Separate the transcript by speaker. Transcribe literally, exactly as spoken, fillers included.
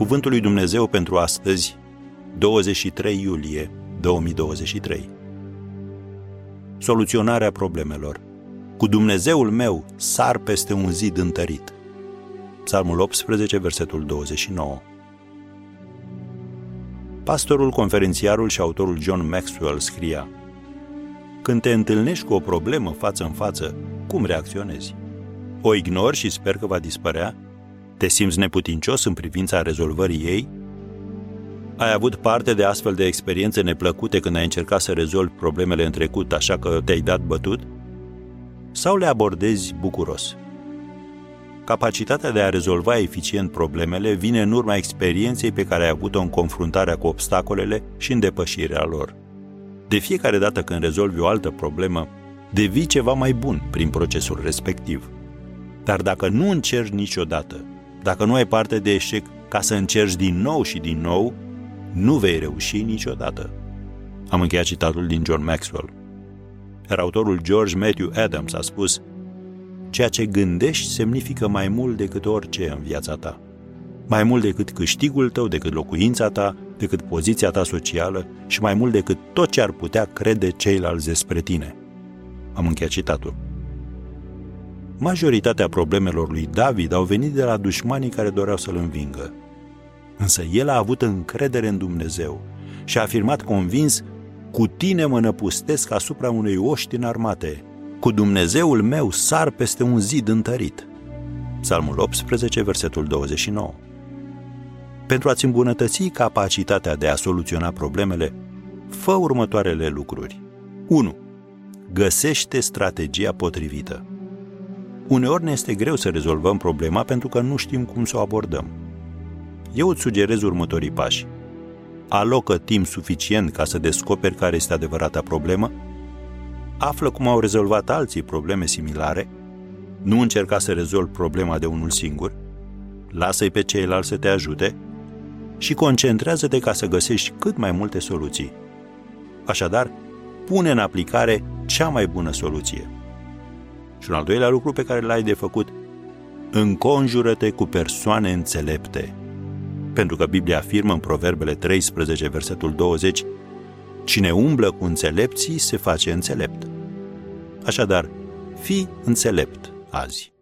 Speaker 1: Cuvântul lui Dumnezeu pentru astăzi, douăzeci și trei iulie două mii douăzeci și trei. Soluționarea problemelor. Cu Dumnezeul meu sar peste un zid întărit. Psalmul optsprezece, versetul douăzeci și nouă. Pastorul, conferențiarul și autorul John Maxwell scria: când te întâlnești cu o problemă față în față, cum reacționezi? O ignori și sper că va dispărea? Te simți neputincios în privința rezolvării ei? Ai avut parte de astfel de experiențe neplăcute când ai încercat să rezolvi problemele în trecut, așa că te-ai dat bătut? Sau le abordezi bucuros? Capacitatea de a rezolva eficient problemele vine în urma experienței pe care ai avut-o în confruntarea cu obstacolele și în depășirea lor. De fiecare dată când rezolvi o altă problemă, devii ceva mai bun prin procesul respectiv. Dar dacă nu încerci niciodată, dacă nu ai parte de eșec ca să încerci din nou și din nou, nu vei reuși niciodată. Am încheiat citatul din John Maxwell. Iar autorul George Matthew Adams a spus: ceea ce gândești semnifică mai mult decât orice în viața ta. Mai mult decât câștigul tău, decât locuința ta, decât poziția ta socială și mai mult decât tot ce ar putea crede ceilalți despre tine. Am încheiat citatul. Majoritatea problemelor lui David au venit de la dușmanii care doreau să-l învingă. Însă el a avut încredere în Dumnezeu și a afirmat convins: cu tine mă năpustesc asupra unei oști înarmate. Cu Dumnezeul meu sar peste un zid întărit. Psalmul optsprezece, versetul douăzeci și nouă. Pentru a-ți îmbunătăți capacitatea de a soluționa problemele, fă următoarele lucruri. unu. Găsește strategia potrivită. Uneori ne este greu să rezolvăm problema pentru că nu știm cum să o abordăm. Eu îți sugerez următorii pași. Alocă timp suficient ca să descoperi care este adevărata problemă. Află cum au rezolvat alții probleme similare. Nu încerca să rezolvi problema de unul singur. Lasă-i pe ceilalți să te ajute și concentrează-te ca să găsești cât mai multe soluții. Așadar, pune în aplicare cea mai bună soluție. Și un al doilea lucru pe care l-ai de făcut: înconjură-te cu persoane înțelepte. Pentru că Biblia afirmă în Proverbele treisprezece, versetul douăzeci: cine umblă cu înțelepții se face înțelept. Așadar, fii înțelept azi.